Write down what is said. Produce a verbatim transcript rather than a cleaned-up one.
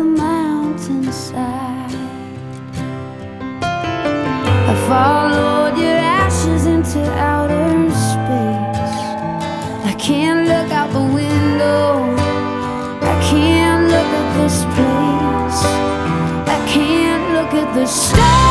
the mountainside. I followed your ashes into outer space. I can't look out the window, I can't look at this place, I can't look at the stars.